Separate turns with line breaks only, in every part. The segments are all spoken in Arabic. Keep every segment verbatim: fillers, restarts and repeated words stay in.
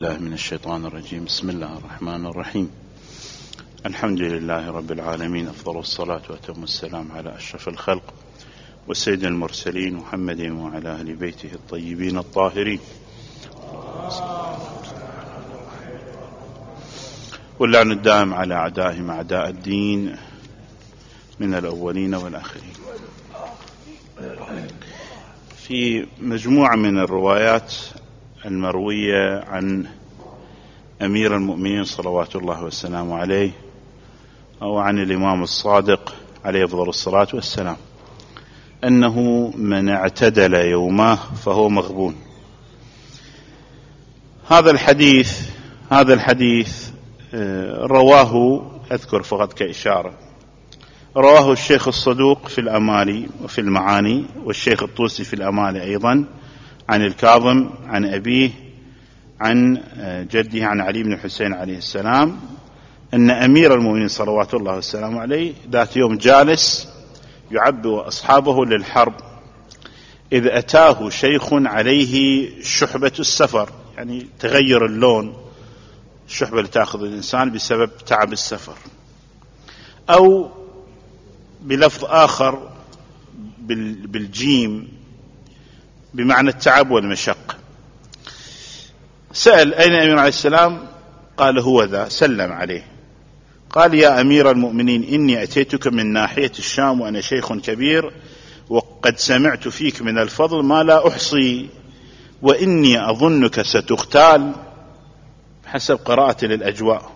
بالله من الشيطان الرجيم. بسم الله الرحمن الرحيم. الحمد لله رب العالمين، أفضل الصلاة وأتم السلام على أشرف الخلق وسيد المرسلين محمد وعلى أهل بيته الطيبين الطاهرين، واللعن الدائم على أعدائهم أعداء الدين من الأولين والآخرين. في مجموعة من الروايات المروية عن أمير المؤمنين صلوات الله والسلام عليه، أو عن الإمام الصادق عليه أفضل الصلاة والسلام، أنه من اعتدل يوماه فهو مغبون. هذا الحديث هذا الحديث رواه، أذكر فقط كإشارة، رواه الشيخ الصدوق في الأمالي وفي المعاني، والشيخ الطوسي في الأمالي أيضا، عن الكاظم عن أبيه عن جده عن علي بن الحسين عليه السلام، أن أمير المؤمنين صلوات الله والسلام عليه ذات يوم جالس يعبئ أصحابه للحرب، إذ أتاه شيخ عليه شحبة السفر، يعني تغير اللون، الشحبة اللي تأخذ الإنسان بسبب تعب السفر، أو بلفظ آخر بالجيم بمعنى التعب والمشق. سأل أين أمير عليه السلام؟ قال هو ذا، سلم عليه. قال يا أمير المؤمنين، إني أتيتك من ناحية الشام وأنا شيخ كبير، وقد سمعت فيك من الفضل ما لا أحصي، وإني أظنك ستختال حسب قراءتي للأجواء،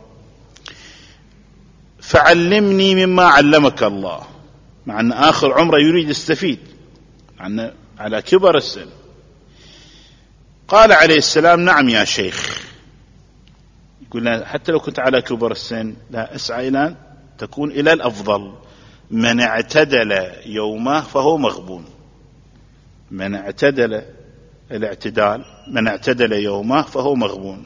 فعلمني مما علمك الله. مع أن آخر عمره يريد يستفيد، مع أن على كبر السن. قال عليه السلام نعم يا شيخ. يقول حتى لو كنت على كبر السن لا، اسعى إلى تكون إلى الأفضل. من اعتدل يومه فهو مغبون. من اعتدل الاعتدال من اعتدل يومه فهو مغبون.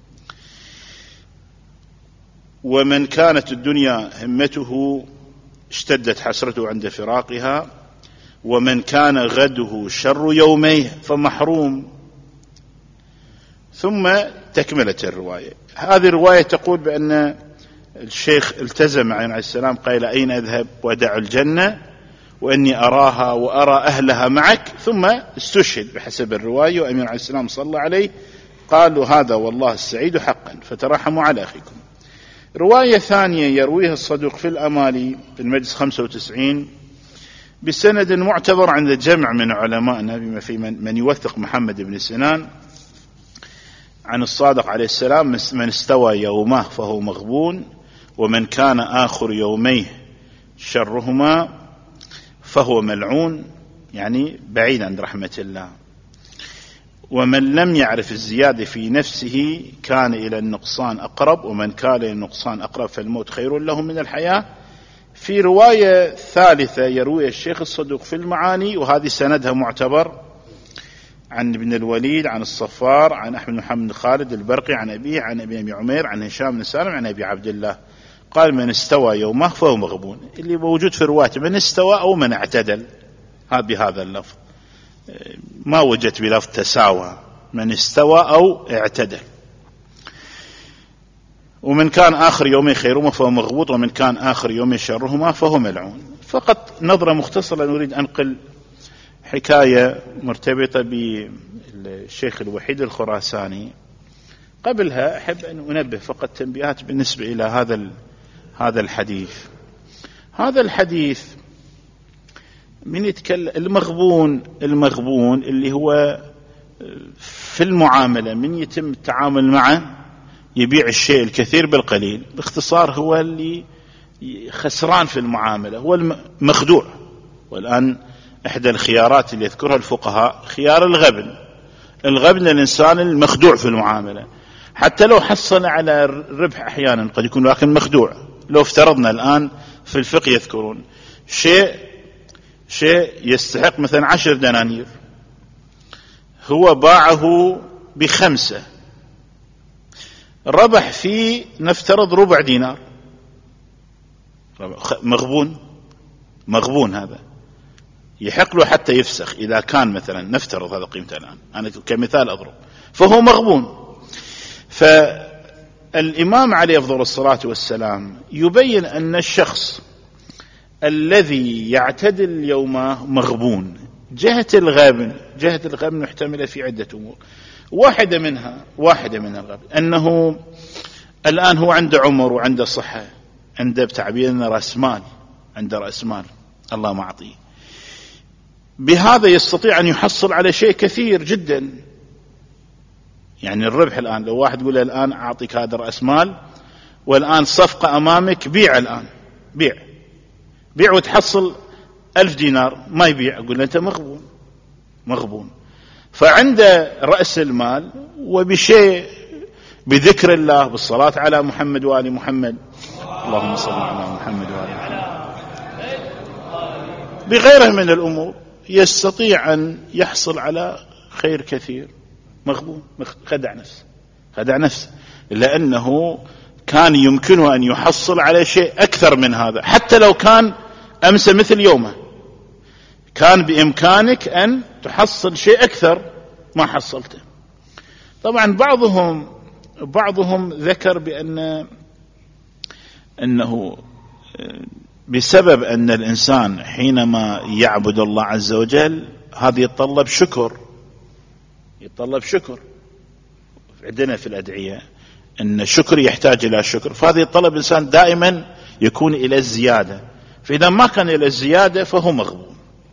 ومن كانت الدنيا همته اشتدت حسرته عند فراقها، ومن كان غده شر يوميه فمحروم. ثم تكملة الرواية. هذه الرواية تقول بأن الشيخ التزم عليه السلام، قال أين أذهب ودع الجنة وإني أراها وأرى أهلها معك، ثم استشهد بحسب الرواية، وأمير عليه السلام صلى عليه، قالوا هذا والله السعيد حقا، فترحموا على أخيكم. رواية ثانية يرويها الصدوق في الأمالي في المجلس خمسة وتسعين بسند معتبر عند جمع من علمائنا، بما في من يوثق محمد بن سنان، عن الصادق عليه السلام من استوى يومه فهو مغبون، ومن كان آخر يوميه شرهما فهو ملعون، يعني بعيد عن رحمة الله. ومن لم يعرف الزيادة في نفسه كان إلى النقصان أقرب، ومن كان إلى النقصان أقرب فالموت خير له من الحياة. في رواية ثالثة يروي الشيخ الصدوق في المعاني، وهذه سندها معتبر، عن ابن الوليد عن الصفار عن أحمد محمد خالد البرقي عن أبيه عن أبي أبي عمير عن هشام بن سالم عن أبي عبد الله، قال من استوى يومه فهو مغبون. اللي موجود في رواية من استوى أو من اعتدل، هذا بهذا اللفظ، ما وجدت بلفظ تساوى، من استوى أو اعتدل. ومن كان آخر يومين خيرهما فهو مغبوط، ومن كان آخر يومين شرهما فهو ملعون. فقط نظرة مختصرة نريد أنقل حكاية مرتبطة بالشيخ الوحيد الخراساني. قبلها أحب أن أنبه فقط تنبيهات بالنسبة إلى هذا هذا الحديث. هذا الحديث من يتكلم المغبون المغبون اللي هو في المعاملة من يتم التعامل معه يبيع الشيء الكثير بالقليل، باختصار هو اللي خسران في المعاملة، هو المخدوع. والآن إحدى الخيارات اللي يذكرها الفقهاء خيار الغبن. الغبن الإنسان المخدوع في المعاملة، حتى لو حصل على الربح أحيانا قد يكون لكن مخدوع. لو افترضنا الآن في الفقه يذكرون شيء شيء يستحق مثلا عشر دنانير، هو باعه بخمسة، ربح فيه نفترض ربع دينار، مغبون مغبون هذا يحق له حتى يفسخ إذا كان مثلا نفترض هذا قيمته الآن، أنا كمثال أضرب، فهو مغبون. فالإمام عليه أفضل الصلاة والسلام يبين أن الشخص الذي يعتدل اليوم مغبون. جهة الغبن جهة الغبن محتملة في عدة أمور. واحدة منها واحدة من الغبن أنه الآن هو عنده عمر وعنده صحة، عنده بتعبيرنا رأس مال، عنده رأس مال الله معطيه، بهذا يستطيع أن يحصل على شيء كثير جدا. يعني الربح الآن لو واحد يقول الآن أعطيك هذا رأس مال والآن صفقة أمامك، بيع الآن، بيع بيع وتحصل ألف دينار، ما يبيع، أقول له أنت مغبون مغبون. فعنده رأس المال وبشيء بذكر الله، بالصلاة على محمد وآل محمد، اللهم صل على محمد وآل محمد، بغيره من الأمور يستطيع أن يحصل على خير كثير. مغبون، خدع نفسه خدع نفسه لأنه كان يمكنه أن يحصل على شيء أكثر من هذا، حتى لو كان أمس مثل يومه كان بإمكانك أن تحصل شيء أكثر ما حصلته. طبعا بعضهم بعضهم ذكر بأن أنه بسبب أن الإنسان حينما يعبد الله عز وجل هذا يتطلب شكر، يتطلب شكر. عندنا في الأدعية أن الشكر يحتاج إلى شكر، فهذا يتطلب الإنسان دائما يكون إلى الزيادة، فإذا ما كان إلى الزيادة فهو مغبون.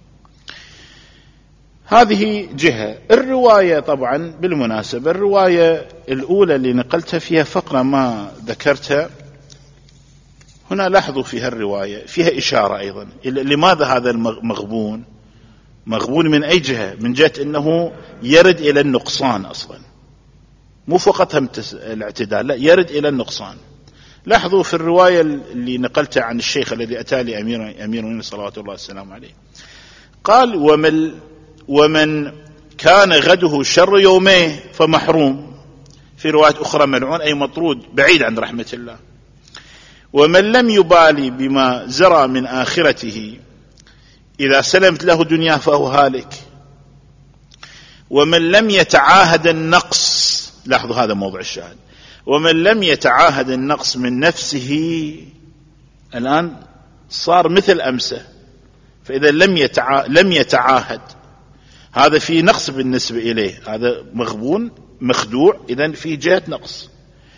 هذه جهة. الرواية طبعا بالمناسبة الرواية الأولى اللي نقلتها فيها فقرة ما ذكرتها هنا، لاحظوا فيها الرواية فيها إشارة أيضا لماذا هذا المغبون مغبون من أي جهة، من جهة أنه يرد إلى النقصان أصلا، مو فقط هم الاعتدال، لا يرد إلى النقصان. لاحظوا في الرواية اللي نقلتها عن الشيخ الذي أتى لي أمير أمير المؤمنين صلوات الله والسلام عليه، قال ومن ومن كان غده شر يوميه فمحروم، في رواية أخرى ملعون أي مطرود بعيد عن رحمة الله. ومن لم يبالي بما زرى من آخرته إذا سلمت له دنياه فهو هالك. ومن لم يتعاهد النقص، لاحظوا هذا موضوع الشاهد، ومن لم يتعاهد النقص من نفسه الآن صار مثل أمسه، فإذا لم يتعا... لم يتعاهد هذا في نقص بالنسبة إليه، هذا مغبون مخدوع، إذن في جهة نقص.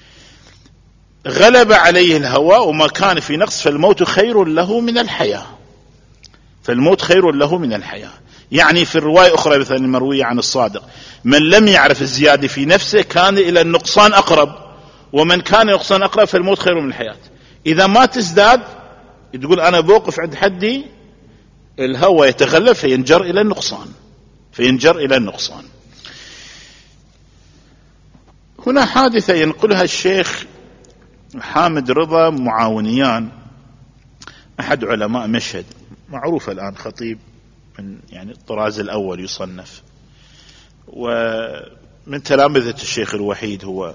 غلب عليه الهوى وما كان في نقص فالموت خير له من الحياة، فالموت خير له من الحياة. يعني في الرواية أخرى مثلا المروية عن الصادق، من لم يعرف الزيادة في نفسه كان إلى النقصان أقرب، ومن كان النقصان أقرب فالموت خير من الحياة. إذا ما تزداد تقول أنا بوقف عند حدي، الهوى يتغلب فينجر إلى النقصان فينجر إلى النقصان. هنا حادثة ينقلها الشيخ حامد رضا معاونيان، أحد علماء مشهد معروف الآن، خطيب من يعني الطراز الأول يصنف، ومن تلامذة الشيخ الوحيد. هو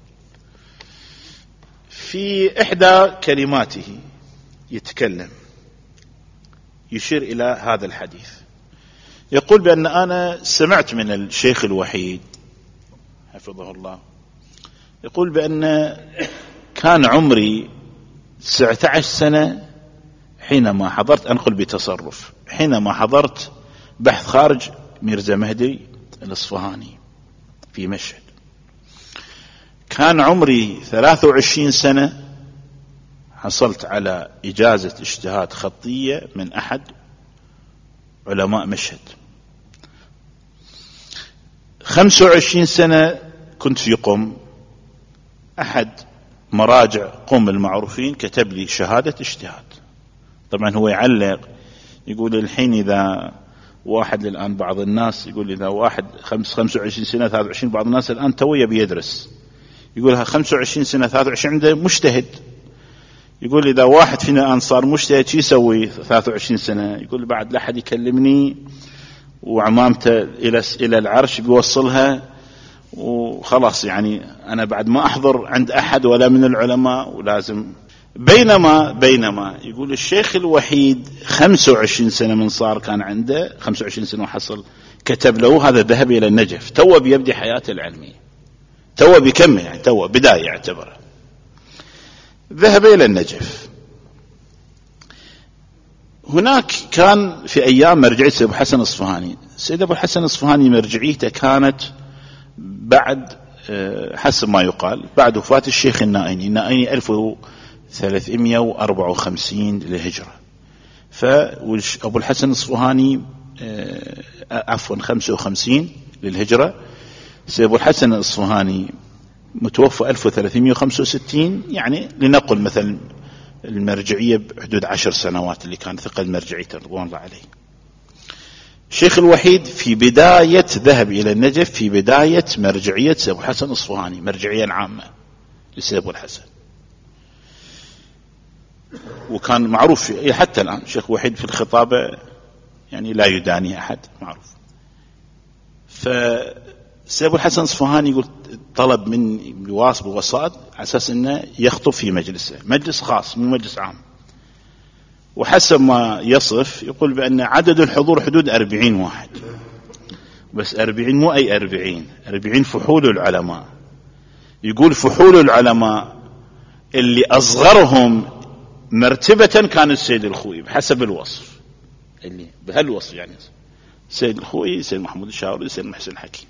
في إحدى كلماته يتكلم يشير إلى هذا الحديث، يقول بأن أنا سمعت من الشيخ الوحيد حفظه الله، يقول بأن كان عمري تسعة عشر سنة حينما حضرت، أنقل بتصرف، حينما حضرت بحث خارج ميرزا مهدي الإصفهاني في مشهد. كان عمري ثلاثة وعشرين سنة، حصلت على إجازة اجتهاد خطية من أحد علماء مشهد. خمسة وعشرين سنة كنت في قم، أحد مراجع قم المعروفين كتب لي شهادة اجتهاد. طبعا هو يعلق يقول الحين إذا واحد الآن بعض الناس يقول إذا واحد خمس خمسة وعشرين سنة ثلاثة وعشرين، بعض الناس الآن تويه بيدرس يقولها خمسة وعشرين سنة ثلاثة وعشرين عنده مجتهد، يقول إذا واحد فينا الآن صار مجتهد شو يسوي ثلاثة وعشرين سنة؟ يقول بعد لا أحد يكلمني وعمامته إلى إلى العرش بيوصلها وخلاص، يعني أنا بعد ما أحضر عند أحد ولا من العلماء ولازم. بينما بينما يقول الشيخ الوحيد خمسة وعشرين سنة من صار كان عنده خمسة وعشرين سنة وحصل، كتب له هذا ذهب إلى النجف، تو بيبدي حياته العلمية، تو بكمل يعني تو بداية يعتبرها. ذهب إلى النجف. هناك كان في أيام مرجعية سيد أبو الحسن الأصفهاني. سيد أبو الحسن الأصفهاني مرجعيته كانت بعد حسب ما يقال بعد وفاة الشيخ النائني. النائني ألف وثلاثمائة وأربعة وخمسين للهجرة، فأبو الحسن الأصفهاني عفوا خمسة وخمسين للهجرة. سيد أبو الحسن الأصفهاني متوفى ألف وثلاثمائة وخمسة وستين، يعني لنقل مثلا المرجعية بحدود عشر سنوات اللي كان ثقل مرجعيته رضوان الله عليه. الشيخ الوحيد في بداية ذهب إلى النجف في بداية مرجعية سيد أبو الحسن الأصفهاني، مرجعية عامة لسيد أبو الحسن، وكان معروف حتى الآن الشيخ الوحيد في الخطابة يعني لا يداني أحد، معروف. فسيد أبو الحسن الأصفهاني يقول طلب مني بواسطة وسائط على أساس أنه يخطب في مجلسه، مجلس خاص مو مجلس عام. وحسب ما يصف يقول بأن عدد الحضور حدود أربعين واحد، بس أربعين مو أي أربعين، أربعين فحول العلماء. يقول فحول العلماء اللي أصغرهم مرتبة كان السيد الخوئي بحسب الوصف، اللي بهالوصف يعني السيد الخوئي، السيد محمود الشاوري، السيد محسن الحكيم.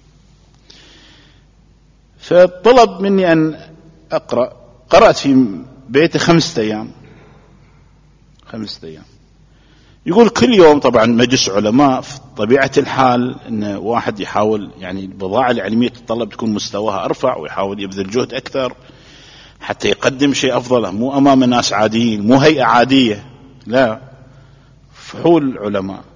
فطلب مني أن أقرأ. قرأت في بيته خمسة أيام خمسة أيام. يقول كل يوم طبعا مجلس علماء في طبيعة الحال أن واحد يحاول يعني البضاعة العلمية تتطلب تكون مستواها أرفع، ويحاول يبذل جهد أكثر حتى يقدم شيء أفضل، مو أمام ناس عاديين، مو هيئة عادية، لا، فحول علماء.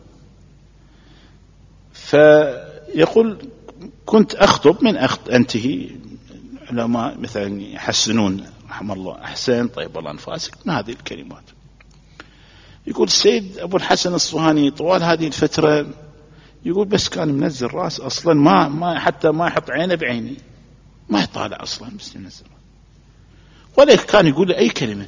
فيقول كنت أخطب من أخط أنتهي علماء مثلا يحسنون رحمه الله، أحسن طيب الله أنفاسك، من هذه الكلمات. يقول السيد أبو الحسن الأصفهاني طوال هذه الفترة يقول بس كان منزل راس أصلا، ما ما حتى ما يحط عينه بعيني، ما يطالع أصلا، بس ينزل، ولا كان يقول أي كلمة.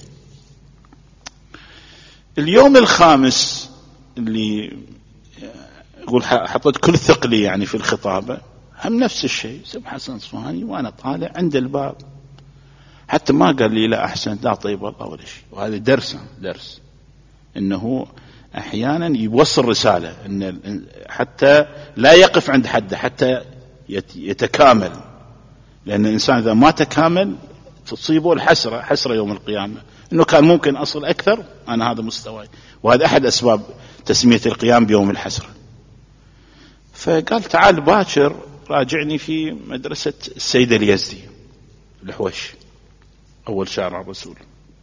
اليوم الخامس اللي يقول حطيت كل ثقلي يعني في الخطابة، هم نفس الشيء سيد حسن الأصفهاني وأنا طالع عند الباب، حتى ما قال لي لا أحسن لا طيب الله ولا شيء. وهذا درس درس إنه أحيانا يوصل رسالة إن حتى لا يقف عند حد، حتى يتكامل، لأن الإنسان إذا ما تكامل تصيبه الحسرة، حسرة يوم القيامة، إنه كان ممكن أصل أكثر، أنا هذا مستواي. وهذا أحد أسباب تسمية القيام بيوم الحسرة. فقال تعال باكر راجعني في مدرسة السيد اليزدي الحوش أول شارع الرسول.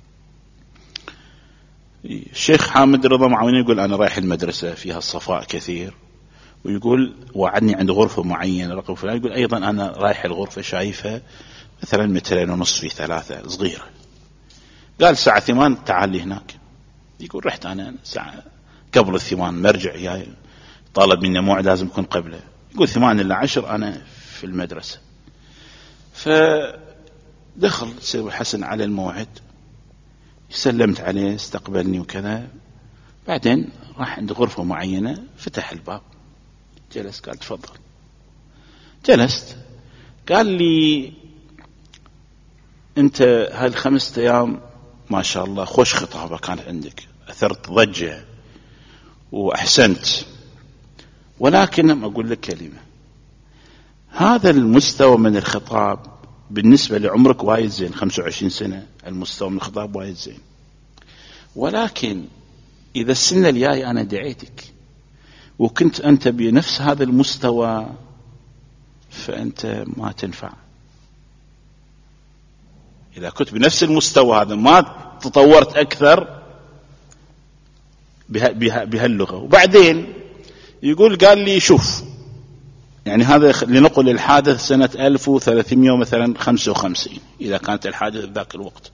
الشيخ حامد رضا معاوني يقول أنا رايح المدرسة فيها الصفاء كثير، ويقول وعدني عند غرفة معينة رقم فلان. يقول أيضا أنا رايح الغرفة شايفة مثلا مترين ونص في ثلاثة صغيرة. قال ساعة ثمان تعال لي هناك. يقول رحت أنا ساعة قبل الثمان مرجع، يعني طالب مني موعد لازم يكون قبله. يقول ثمان إلا عشر أنا في المدرسة. فدخل سيد الحسن على الموعد، سلمت عليه استقبلني وكذا. بعدين راح عند غرفة معينة، فتح الباب جلس، قال تفضل. جلست، قال لي أنت هالخمسة أيام ما شاء الله خوش خطابة كانت عندك، أثرت ضجة وأحسنت، ولكن أقول لك كلمة، هذا المستوى من الخطاب بالنسبة لعمرك وايد زين، خمسة وعشرين سنة، المستوى من الخطاب وايد زين، ولكن إذا السنة الجاي أنا دعيتك وكنت أنت بنفس هذا المستوى فأنت ما تنفع. إذا كنت بنفس المستوى هذا ما تطورت أكثر بها بها بهاللغة. وبعدين يقول قال لي شوف، يعني هذا لنقل الحادث سنة ألف وثلاثمائة مثلا خمسة وخمسين إذا كانت الحادث ذاك الوقت.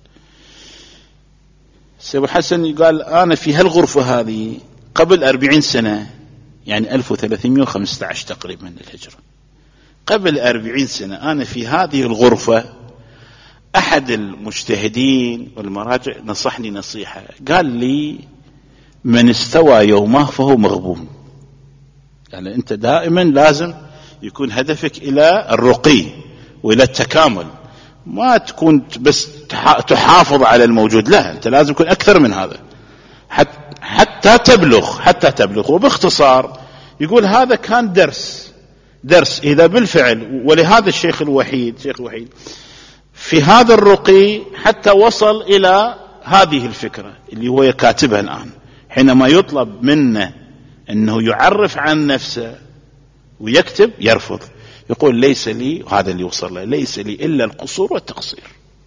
سيد الحسن قال أنا في هالغرفة هذه قبل أربعين سنة، يعني ألف وثلاثمائة وخمسة عشر تقريبا الهجرة، قبل أربعين سنة أنا في هذه الغرفة أحد المجتهدين والمراجع نصحني نصيحة، قال لي من استوى يومه فهو مغبون. يعني أنت دائما لازم يكون هدفك إلى الرقي وإلى التكامل، ما تكون بس تحافظ على الموجود، لا، أنت لازم يكون أكثر من هذا حتى تبلغ حتى تبلغ. وباختصار يقول هذا كان درس درس إذا بالفعل. ولهذا الشيخ الوحيد شيخ الوحيد في هذا الرقي حتى وصل إلى هذه الفكرة اللي هو كاتبها الآن، حينما يطلب منه أنه يعرف عن نفسه ويكتب يرفض، يقول ليس لي، وهذا اللي وصل له، ليس لي إلا القصور والتقصير.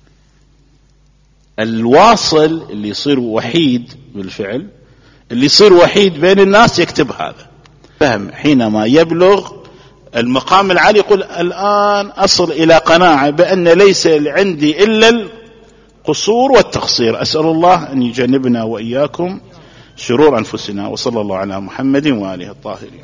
الواصل اللي يصير وحيد بالفعل، اللي يصير وحيد بين الناس يكتب هذا. فهم حينما يبلغ المقام العالي يقول الآن أصل إلى قناعة بأن ليس عندي إلا القصور والتقصير. أسأل الله أن يجنبنا وإياكم شرور أنفسنا، وصلى الله على محمد وآله الطاهرين.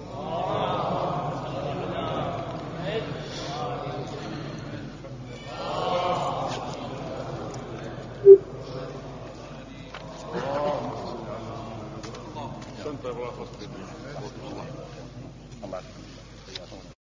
Santa